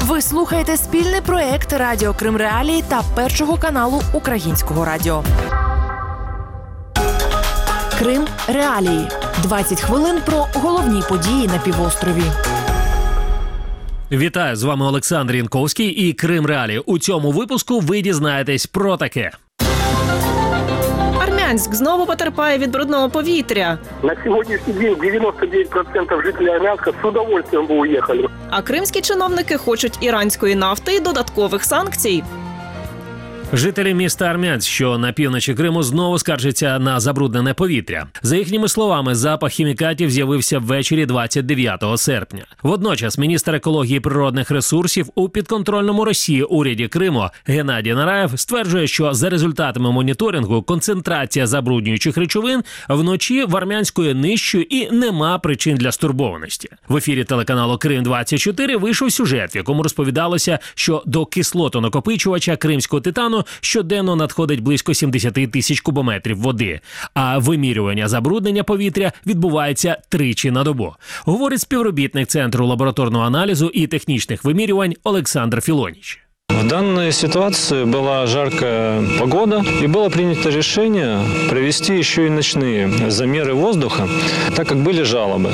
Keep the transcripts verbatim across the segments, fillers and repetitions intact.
Ви слухаєте спільний проєкт Радіо Крим Реалії та Першого каналу Українського радіо. Крим Реалії. двадцять хвилин про головні події на півострові. Вітаю, з вами Олександр Янковський і Крим Реалії. У цьому випуску ви дізнаєтесь про таке. Армянськ знову потерпає від брудного повітря. На сьогоднішній день дев'яносто дев'ять відсотків жителів Армянська з удовольствием би уїхали. А кримські чиновники хочуть іранської нафти і додаткових санкцій. Жителі міста Армянськ, що на півночі Криму, знову скаржаться на забруднене повітря. За їхніми словами, запах хімікатів з'явився ввечері двадцять дев'ятого серпня. Водночас міністр екології і природних ресурсів у підконтрольному Росії уряді Криму Геннадій Нараєв стверджує, що за результатами моніторингу концентрація забруднюючих речовин вночі в Армянську є нижчою і нема причин для стурбованості. В ефірі телеканалу Крим двадцять чотири вийшов сюжет, в якому розповідалося, що до кислотонакопичувача кримського титану щоденно надходить близько сімдесят тисяч кубометрів води, а вимірювання забруднення повітря відбувається тричі на добу, говорить співробітник Центру лабораторного аналізу і технічних вимірювань Олександр Філоніч. В данной ситуации была жаркая погода, и было принято решение провести еще и ночные замеры воздуха, так как были жалобы.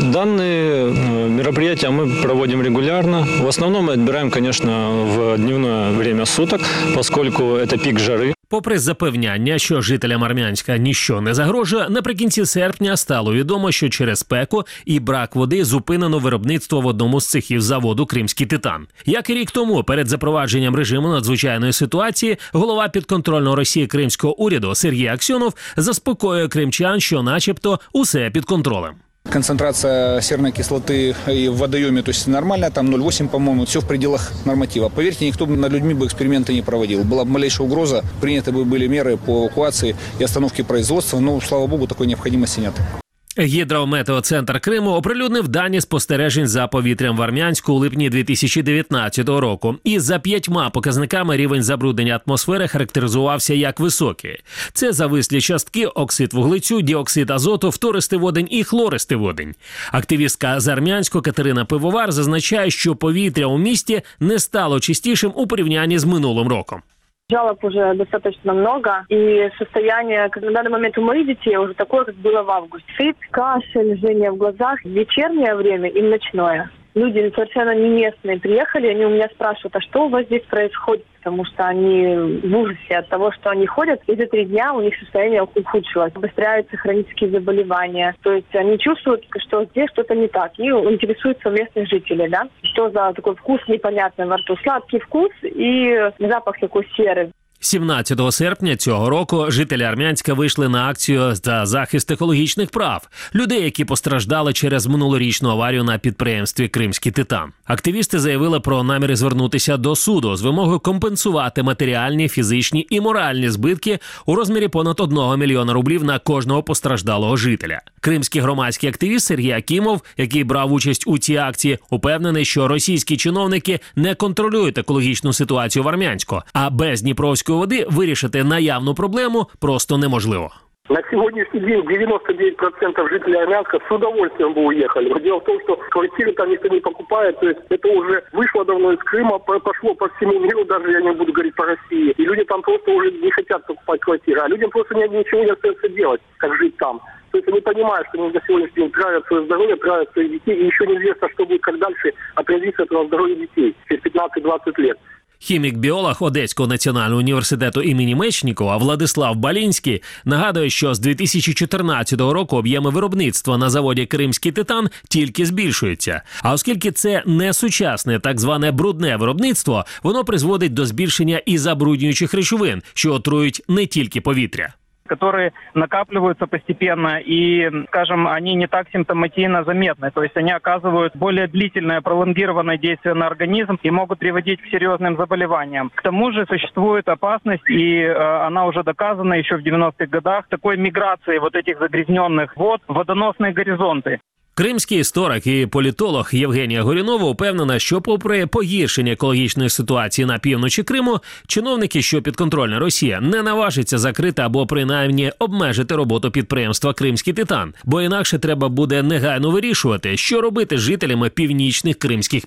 Данные мероприятия мы проводим регулярно. В основном мы отбираем, конечно, в дневное время суток, поскольку это пик жары. Попри запевняння, що жителям Армянська ніщо не загрожує, наприкінці серпня стало відомо, що через спеку і брак води зупинено виробництво в одному з цехів заводу «Кримський титан». Як і рік тому, перед запровадженням режиму надзвичайної ситуації, голова підконтрольного Росії кримського уряду Сергій Аксьонов заспокоює кримчан, що начебто усе під контролем. Концентрация серной кислоты и в водоеме, то есть нормально, там ноль целых восемь, по-моему, все в пределах норматива. Поверьте, никто над людьми бы эксперименты не проводил. Была бы малейшая угроза, приняты бы были меры по эвакуации и остановке производства, но, слава богу, такой необходимости нет. Гідрометеоцентр Криму оприлюднив дані спостережень за повітрям в Армянську у липні дві тисячі дев'ятнадцятого року. І за п'ятьма показниками рівень забруднення атмосфери характеризувався як високий. Це завислі частки, оксид вуглецю, діоксид азоту, фтористий водень і хлористий водень. Активістка з Армянську Катерина Пивовар зазначає, що повітря у місті не стало чистішим у порівнянні з минулим роком. Жалоб уже достаточно много, и состояние на данный момент у моих детей уже такое, как было в августе. Сыпь, кашель, жжение в глазах в вечернее время и в ночное. Люди совершенно не местные приехали, они у меня спрашивают, а что у вас здесь происходит? Потому что они в ужасе от того, что они ходят, и за три дня у них состояние ухудшилось. Обостряются хронические заболевания. То есть они чувствуют, что здесь что-то не так, и интересуются местных жителей, да? Что за такой вкус непонятный во рту? Сладкий вкус и запах такой серый. сімнадцятого серпня цього року жителі Армянська вийшли на акцію за захист екологічних прав людей, які постраждали через минулорічну аварію на підприємстві «Кримський титан». Активісти заявили про наміри звернутися до суду з вимогою компенсувати матеріальні, фізичні і моральні збитки у розмірі понад одного мільйона рублів на кожного постраждалого жителя. Кримський громадський активіст Сергій Акімов, який брав участь у цій акції, упевнений, що російські чиновники не контролюють екологічну ситуацію в Армянську, а без Дніпровської води вирішити наявну проблему просто неможливо. На сегодняшний день девяносто девять процентов жителей Армянска с удовольствием бы уехали. Но дело в том, что квартиры там никто не покупает. То есть это уже вышло давно из Крыма, пошло по всему миру, даже я не буду говорить по России. И люди там просто уже не хотят покупать квартиры. А людям просто ничего не остается делать, как жить там. То есть они понимают, что они на сегодняшний день травят свое здоровье, травят своих детей. И еще неизвестно, что будет, как дальше отразится это на здоровье детей через пятнадцать-двадцать лет. Хімік-біолог Одеського національного університету імені Мечнікова Владислав Балінський нагадує, що з дві тисячі чотирнадцятого року об'єми виробництва на заводі «Кримський титан» тільки збільшуються. А оскільки це не сучасне так зване брудне виробництво, воно призводить до збільшення і забруднюючих речовин, що отрують не тільки повітря. которые накапливаются постепенно и, скажем, они не так симптоматично заметны. То есть они оказывают более длительное, пролонгированное действие на организм и могут приводить к серьезным заболеваниям. К тому же существует опасность, и э, она уже доказана еще в девяностых годах, такой миграции вот этих загрязненных вод в водоносные горизонты. Кримський історик і політолог Євгенія Горюнова упевнена, що попри погіршення екологічної ситуації на півночі Криму, чиновники, що підконтрольна Росія, не наважаться закрити або принаймні обмежити роботу підприємства «Кримський титан», бо інакше треба буде негайно вирішувати, що робити з жителями північних кримських міст.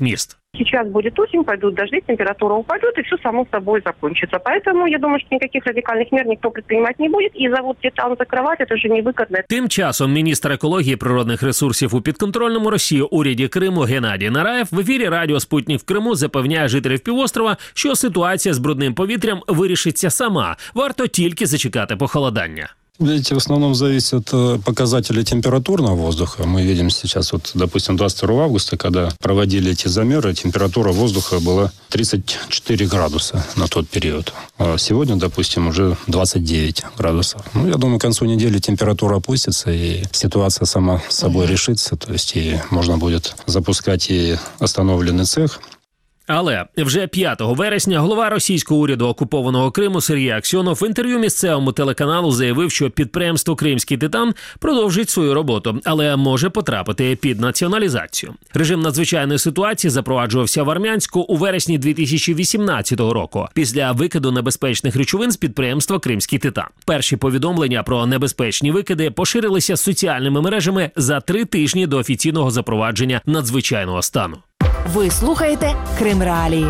Сейчас будет осень, пойдут дожди, температура упадет, и все само собой закончится. Поэтому я думаю, что никаких радикальных мер никто предпринимать не будет, и завод «Титан» закрывать – это же невыгодно. Тим часом міністр екології і природних ресурсів у підконтрольному Росії уряді Криму Геннадій Нараєв в ефірі радіо «Спутник» в Криму запевняє жителів півострова, що ситуація з брудним повітрям вирішиться сама. Варто тільки зачекати похолодання. Видите, в основном зависит от показателей температурного воздуха. Мы видим сейчас, вот, допустим, двадцать второго августа, когда проводили эти замеры, температура воздуха была тридцать четыре градуса на тот период. А сегодня, допустим, уже двадцать девять градусов. Ну, я думаю, к концу недели температура опустится, и ситуация сама собой решится. То есть и можно будет запускать и остановленный цех. Але вже п'ятого вересня голова російського уряду окупованого Криму Сергій Аксьонов в інтерв'ю місцевому телеканалу заявив, що підприємство «Кримський Титан» продовжить свою роботу, але може потрапити під націоналізацію. Режим надзвичайної ситуації запроваджувався в Армянську у вересні дві тисячі вісімнадцятого року після викиду небезпечних речовин з підприємства «Кримський Титан». Перші повідомлення про небезпечні викиди поширилися соціальними мережами за три тижні до офіційного запровадження надзвичайного стану. Ви слухаєте Крим Реалії.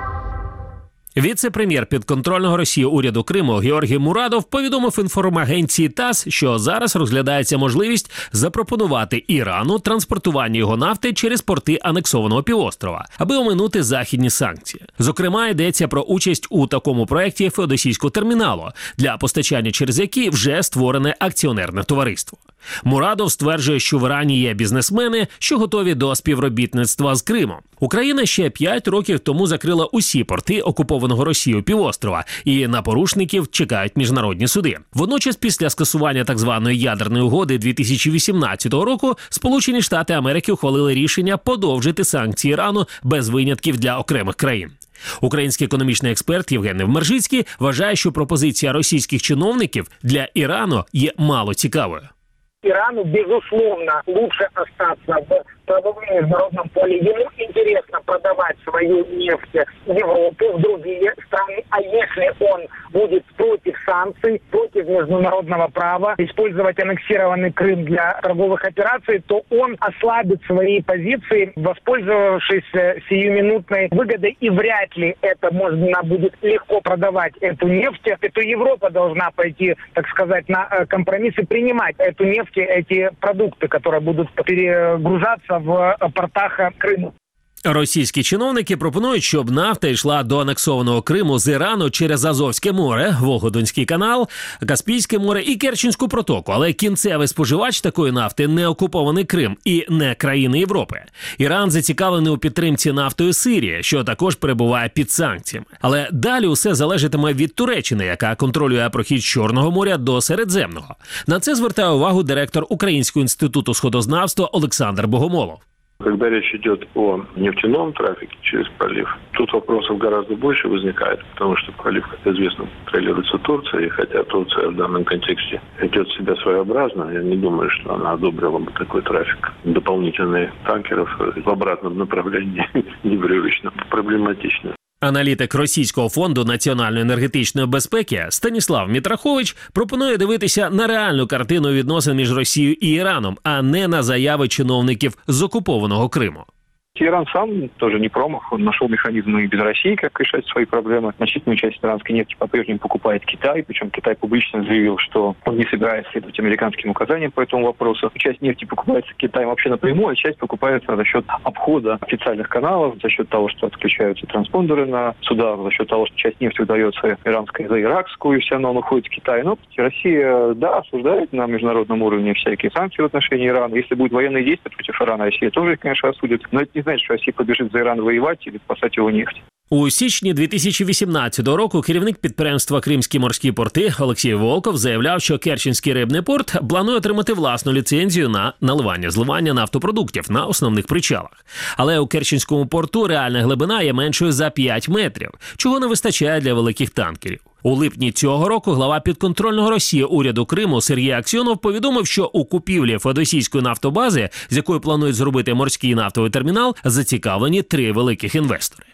Віце-прем'єр підконтрольного Росії уряду Криму Георгій Мурадов повідомив інформагенції ТАСС, що зараз розглядається можливість запропонувати Ірану транспортування його нафти через порти анексованого півострова, аби оминути західні санкції. Зокрема, йдеться про участь у такому проєкті Феодосійського терміналу, для постачання через який вже створене акціонерне товариство. Мурадов стверджує, що в Ірані є бізнесмени, що готові до співробітництва з Кримом. Україна ще п'ять років тому закрила усі порти окупованого Росією півострова, і на порушників чекають міжнародні суди. Водночас, після скасування так званої ядерної угоди дві тисячі вісімнадцятого року, Сполучені Штати Америки ухвалили рішення подовжити санкції Ірану без винятків для окремих країн. Український економічний експерт Євген Невмержицький вважає, що пропозиція російських чиновників для Ірану є мало цікавою. Ирану, безусловно, лучше остаться в правовом международном поле. Ему интересно продавать свою нефть в Европу, в другие страны. А если он будет против санкций, против международного права, использовать аннексированный Крым для торговых операций, то он ослабит свои позиции, воспользовавшись сиюминутной выгодой. И вряд ли это можно будет легко продавать эту нефть. Это Европа должна пойти, так сказать, на компромисс и принимать эту нефть, эти продукты, которые будут перегружаться в портах Криму. Російські чиновники пропонують, щоб нафта йшла до анексованого Криму з Ірану через Азовське море, Волгодонський канал, Каспійське море і Керченську протоку. Але кінцевий споживач такої нафти – не окупований Крим і не країни Європи. Іран зацікавлений у підтримці нафтою Сирії, що також перебуває під санкціями. Але далі усе залежатиме від Туреччини, яка контролює прохід з Чорного моря до Середземного. На це звертає увагу директор Українського інституту сходознавства Олександр Богомолов. Когда речь идет о нефтяном трафике через пролив, тут вопросов гораздо больше возникает, потому что пролив, как известно, контролируется Турцией, и хотя Турция в данном контексте ведет себя своеобразно, я не думаю, что она одобрила бы такой трафик дополнительных танкеров в обратном направлении непривычно, проблематично. Аналітик Російського фонду національної енергетичної безпеки Станіслав Мітрахович пропонує дивитися на реальну картину відносин між Росією і Іраном, а не на заяви чиновників з окупованого Криму. Иран сам тоже не промах, он нашел механизмы и без России, как решать свои проблемы. Значительную часть иранской нефти по-прежнему покупает Китай, причем Китай публично заявил, что он не собирается следовать американским указаниям по этому вопросу. Часть нефти покупается Китаем вообще напрямую, а часть покупается за счет обхода официальных каналов, за счет того, что отключаются транспондеры на судах, за счет того, что часть нефти выдается иранской за иракскую, и все равно он уходит в Китай. Но Россия, да, осуждает на международном уровне всякие санкции в отношении Ирана. Если будут военные действия против Ирана, Россия тоже их, конечно, осудит. Но это не значит, що Росія побіжить за Іран воювати і спасати його нефть. У січні дві тисячі вісімнадцятого року керівник підприємства «Кримські морські порти» Олексій Волков заявляв, що Керченський рибний порт планує отримати власну ліцензію на наливання-зливання нафтопродуктів на основних причалах. Але у Керченському порту реальна глибина є меншою за п'ять метрів, чого не вистачає для великих танкерів. У липні цього року глава підконтрольного Росії уряду Криму Сергій Аксьонов повідомив, що у купівлі Феодосійської нафтобази, з якої планують зробити морський нафтовий термінал, зацікавлені три великих інвестори.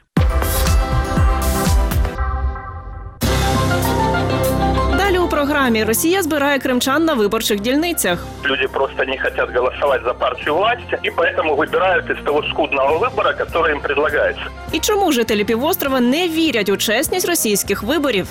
програмі Росія збирає кримчан на виборчих дільницях. Люди просто не хотят голосовать за партию власти, и поэтому выбирают из того скудного выбора, который им предлагается. І чому жителі півострова не вірять у чесність російських виборів?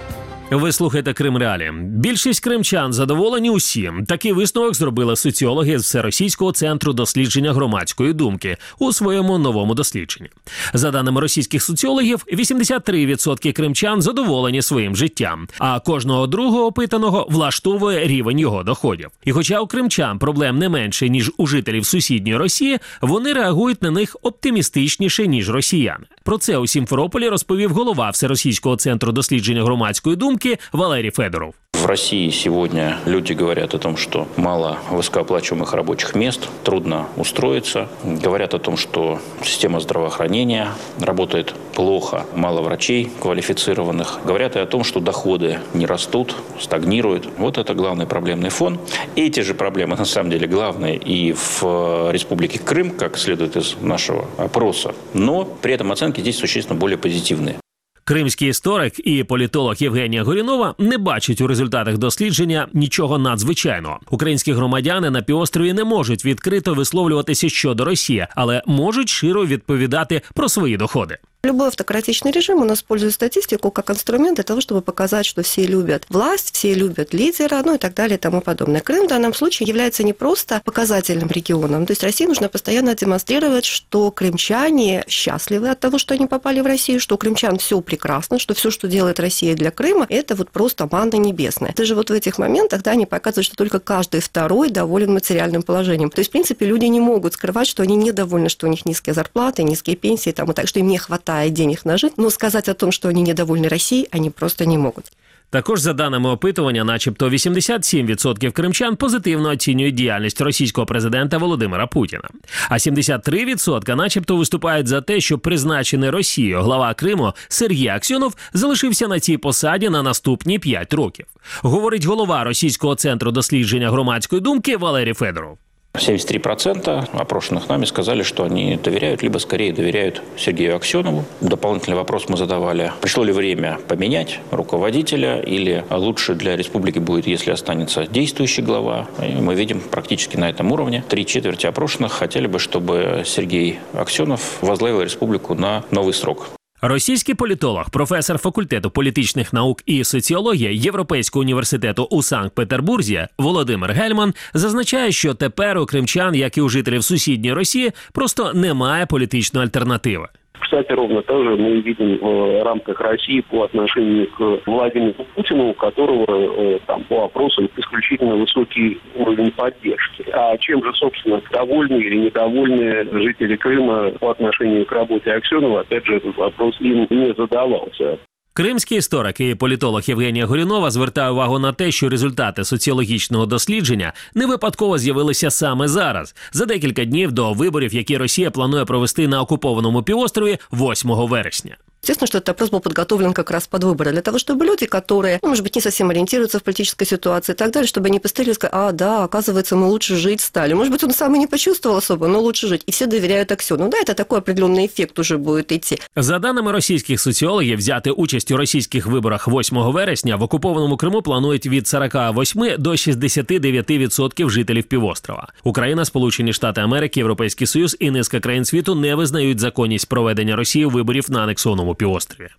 Ви слухаєте Крим Реалі. Більшість кримчан задоволені усім. Такий висновок зробили соціологи з Всеросійського центру дослідження громадської думки у своєму новому дослідженні. За даними російських соціологів, вісімдесят три відсотки кримчан задоволені своїм життям, а кожного другого опитаного влаштовує рівень його доходів. І хоча у кримчан проблем не менше, ніж у жителів сусідньої Росії, вони реагують на них оптимістичніше, ніж росіяни. Про це у Сімферополі розповів голова Всеросійського центру дослідження громадської думки Валерий Федоров. В России сегодня люди говорят о том, что мало высокооплачиваемых рабочих мест, трудно устроиться. Говорят о том, что система здравоохранения работает плохо, мало врачей квалифицированных. Говорят и о том, что доходы не растут, стагнируют. Вот это главный проблемный фон. Эти же проблемы на самом деле главные и в Республике Крым, как следует из нашего опроса. Но при этом оценки здесь существенно более позитивные. Кримський історик і політолог Євгенія Горюнова не бачить у результатах дослідження нічого надзвичайного. Українські громадяни на півострові не можуть відкрито висловлюватися щодо Росії, але можуть широ відповідати про свої доходи. Любой автократичный режим, он использует статистику как инструмент для того, чтобы показать, что все любят власть, все любят лидера, ну и так далее и тому подобное. Крым в данном случае является не просто показательным регионом. То есть России нужно постоянно демонстрировать, что крымчане счастливы от того, что они попали в Россию, что у крымчан все прекрасно, что все, что делает Россия для Крыма, это вот просто манна небесная. Даже вот в этих моментах, да, они показывают, что только каждый второй доволен материальным положением. То есть, в принципе, люди не могут скрывать, что они недовольны, что у них низкие зарплаты, низкие пенсии, там, и так, что им не хватает денег нажить, но сказать о том, что они недовольны Россией, они просто не могут. Також, за даними опитування, начебто вісімдесят сім відсотків кримчан позитивно оцінюють діяльність російського президента Володимира Путіна. А сімдесят три відсотки начебто виступають за те, що призначений Росією глава Криму Сергій Аксьонов залишився на цій посаді на наступні п'ять років. Говорить голова Російського центру дослідження громадської думки Валерій Федоров. семьдесят три процента опрошенных нами сказали, что они доверяют, либо скорее доверяют Сергею Аксьонову. Дополнительный вопрос мы задавали, пришло ли время поменять руководителя, или лучше для республики будет, если останется действующий глава. И мы видим практически на этом уровне. Три четверти опрошенных хотели бы, чтобы Сергей Аксьонов возглавил республику на новый срок. Російський політолог, професор факультету політичних наук і соціології Європейського університету у Санкт-Петербурзі Володимир Гельман зазначає, що тепер у кримчан, як і у жителів сусідньої Росії, просто немає політичної альтернативи. Кстати, ровно то же мы видим в рамках России по отношению к Владимиру Путину, у которого там по опросам исключительно высокий уровень поддержки. А чем же, собственно, довольны или недовольны жители Крыма по отношению к работе Аксьонова, опять же, этот вопрос им не задавался. Кримський історик і політолог Євгенія Горюнова звертає увагу на те, що результати соціологічного дослідження не випадково з'явилися саме зараз, за декілька днів до виборів, які Росія планує провести на окупованому півострові восьмого вересня. Естественно, что этот опрос был подготовлен как раз под выборы, для того, чтобы люди, которые, ну, может быть, не совсем ориентируются в политической ситуации и так далее, чтобы они посмотрели и сказали: а, да, оказывается, мы лучше жить стали. Может быть, он сам и не почувствовал особо, но лучше жить. И все доверяют Аксьонову. Да, это такой определенный эффект уже будет идти. За даними російських соціологів, взяти участь у російських виборах восьмого вересня в окупованому Криму планують від сорок вісім до шістдесят дев'ять відсотків жителів півострова. Україна, Сполучені Штати Америки, Європейський Союз і низка країн світу не визнають законність проведення Росії виборів на анексованому півострові.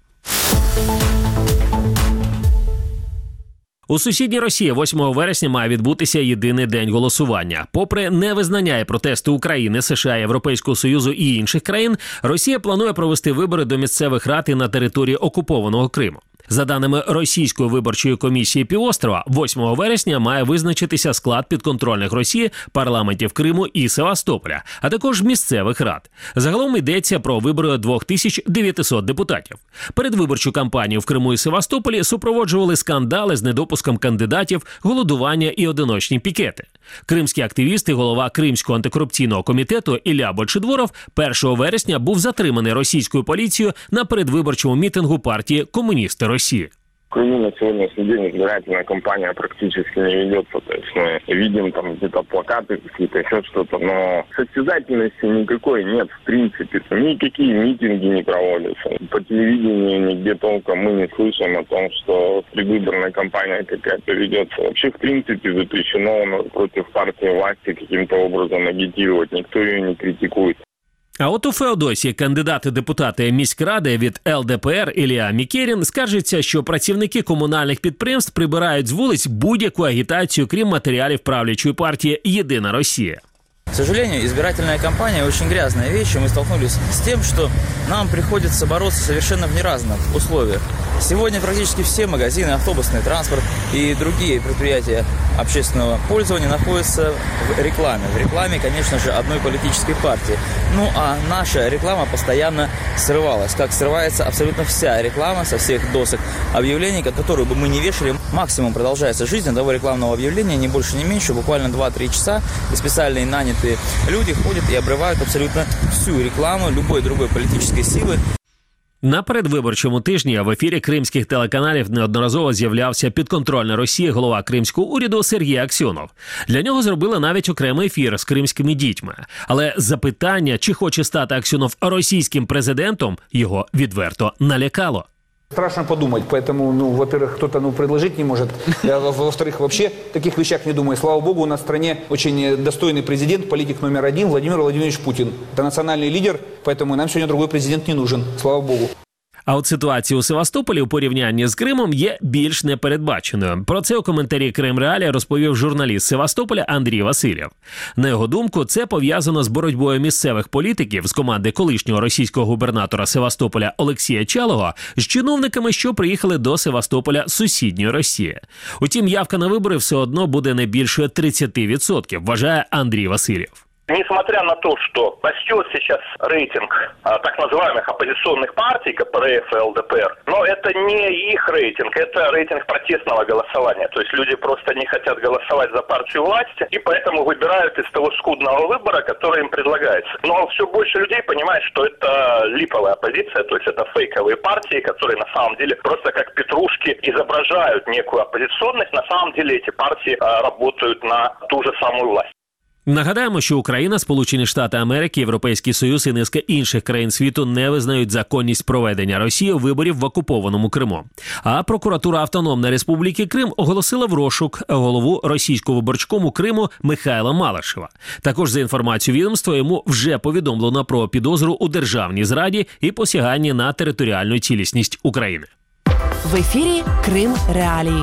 У сусідній Росії восьмого вересня має відбутися єдиний день голосування. Попри невизнання і протести України, США, Європейського Союзу і інших країн, Росія планує провести вибори до місцевих рад і на території окупованого Криму. За даними Російської виборчої комісії півострова, восьмого вересня має визначитися склад підконтрольних Росії парламентів Криму і Севастополя, а також місцевих рад. Загалом йдеться про вибори дві тисячі дев'ятсот депутатів. Передвиборчу кампанію в Криму і Севастополі супроводжували скандали з недопуском кандидатів, голодування і одиночні пікети. Кримський активіст і голова Кримського антикорупційного комітету Ілля Большедворов першого вересня був затриманий російською поліцією на передвиборчому мітингу партії «Комуністи Росії». В Крыму на сегодняшний день избирательная кампания практически не ведется. То есть мы видим там где-то плакаты, какие-то еще что-то, но состязательности никакой нет в принципе. Никакие митинги не проводятся. По телевидению нигде толком мы не слышим о том, что предвыборная кампания какая-то ведется. Вообще, в принципе, запрещено против партии власти каким-то образом агитировать. Никто ее не критикует. А от у Феодосії кандидати депутати міськради від ел де пе ер Ілля Мікерін скаржиться, що працівники комунальних підприємств прибирають з вулиць будь-яку агітацію, крім матеріалів правлячої партії «Єдина Росія». К сожалению, избирательная кампания очень грязная вещь, и мы столкнулись с тем, что нам приходится бороться совершенно в неравных условиях. Сегодня практически все магазины, автобусный транспорт и другие предприятия общественного пользования находятся в рекламе. В рекламе, конечно же, одной политической партии. Ну а наша реклама постоянно срывалась, как срывается абсолютно вся реклама со всех досок объявлений, которую бы мы не вешали. Максимум продолжается жизнь одного рекламного объявления, не больше, не меньше, буквально два-три часа, и специальные нанятые люди ходят и обрывают абсолютно всю рекламу любой другой политической силы. На передвиборчому тижні в ефірі кримських телеканалів неодноразово з'являвся підконтрольний Росії голова кримського уряду Сергій Аксьонов. Для нього зробили навіть окремий ефір з кримськими дітьми. Але запитання, чи хоче стати Аксьонов російським президентом, його відверто налякало. Страшно подумать, поэтому, ну, во-первых, кто-то, ну, предложить не может, а, во-вторых, вообще в таких вещах не думаю. Слава богу, у нас в стране очень достойный президент, политик номер один, Владимир Владимирович Путин. Это национальный лидер, поэтому нам сегодня другой президент не нужен, слава богу. А от ситуація у Севастополі у порівнянні з Кримом є більш непередбаченою. Про це у коментарі Крим Реалії розповів журналіст Севастополя Андрій Васильєв. На його думку, це пов'язано з боротьбою місцевих політиків з команди колишнього російського губернатора Севастополя Олексія Чалого з чиновниками, що приїхали до Севастополя з сусідньої Росії. Утім, явка на вибори все одно буде не більше тридцять відсотків, вважає Андрій Васильєв. Несмотря на то, что растет сейчас рейтинг а, так называемых оппозиционных партий, ка пэ эр эф и эл дэ пэ эр, но это не их рейтинг, это рейтинг протестного голосования. То есть люди просто не хотят голосовать за партию власти, и поэтому выбирают из того скудного выбора, который им предлагается. Но все больше людей понимает, что это липовая оппозиция, то есть это фейковые партии, которые на самом деле просто как петрушки изображают некую оппозиционность. На самом деле эти партии а, работают на ту же самую власть. Нагадаємо, що Україна, Сполучені Штати Америки, Європейський Союз і низка інших країн світу не визнають законність проведення Росією виборів в окупованому Криму. А прокуратура Автономної Республіки Крим оголосила в розшук голову російського виборчкому Криму Михайла Малашева. Також, за інформацією відомства, йому вже повідомлено про підозру у державній зраді і посяганні на територіальну цілісність України. В ефірі Крим Реалії.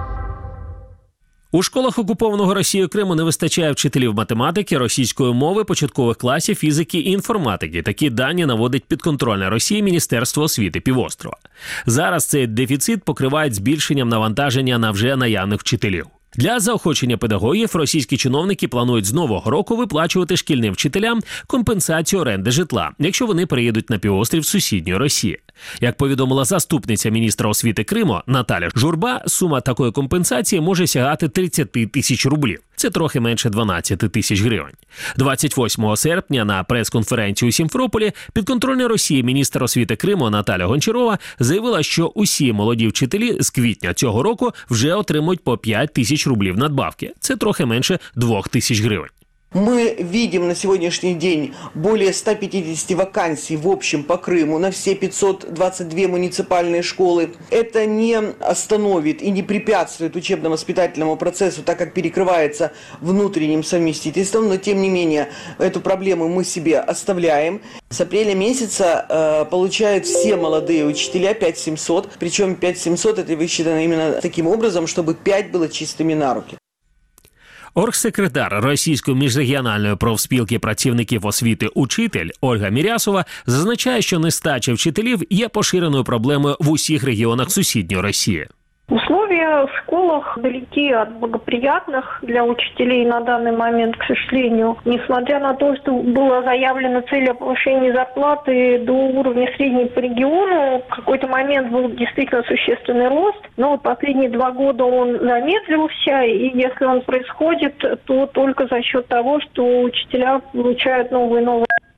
У школах окупованого Росією Криму не вистачає вчителів математики, російської мови, початкових класів, фізики і інформатики. Такі дані наводить підконтрольне Росії Міністерство освіти півострова. Зараз цей дефіцит покривають збільшенням навантаження на вже наявних вчителів. Для заохочення педагогів російські чиновники планують з нового року виплачувати шкільним вчителям компенсацію оренди житла, якщо вони приїдуть на півострів сусідньої Росії. Як повідомила заступниця міністра освіти Криму Наталя Журба, сума такої компенсації може сягати тридцять тисяч рублів. Це трохи менше дванадцять тисяч гривень. двадцять восьмого серпня на прес-конференції у Сімферополі підконтрольна Росії міністр освіти Криму Наталя Гончарова заявила, що усі молоді вчителі з квітня цього року вже отримують по п'ять тисяч рублів надбавки. Це трохи менше двох тисяч гривень. Мы видим на сегодняшний день более ста пятидесяти вакансий в общем по Крыму на все пятьсот двадцать две муниципальные школы. Это не остановит и не препятствует учебно-воспитательному процессу, так как перекрывается внутренним совместительством, но тем не менее эту проблему мы себе оставляем. С апреля месяца э, получают все молодые учителя пять тысяч семьсот, причем пять тысяч семьсот это высчитано именно таким образом, чтобы пять было чистыми на руки. Оргсекретар Російської міжрегіональної профспілки працівників освіти «Учитель» Ольга Мірясова зазначає, що нестача вчителів є поширеною проблемою в усіх регіонах сусідньої Росії. Условия в школах далеки от благоприятных для учителей на данный момент, к сожалению. Несмотря на то, что была заявлена цель о повышении зарплаты до уровня средней по региону, в какой-то момент был действительно существенный рост, но вот последние два года он замедлился, и если он происходит, то только за счет того, что учителя получают новые и новые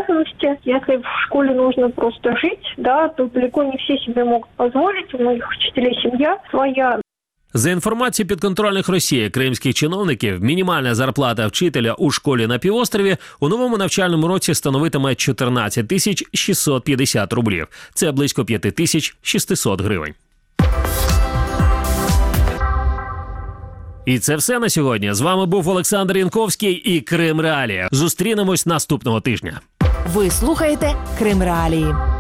обязанности. Если в школе нужно просто жить, да, то далеко не все себе могут позволить. У многих учителей семья своя. За інформацією підконтрольних Росії кримських чиновників, мінімальна зарплата вчителя у школі на півострові у новому навчальному році становитиме чотирнадцять тисяч шістсот п'ятдесят рублів. Це близько п'ять тисяч шістсот гривень. І це все на сьогодні. З вами був Олександр Янковський і Крим Реалії. Зустрінемось наступного тижня. Ви слухаєте Крим Реалії.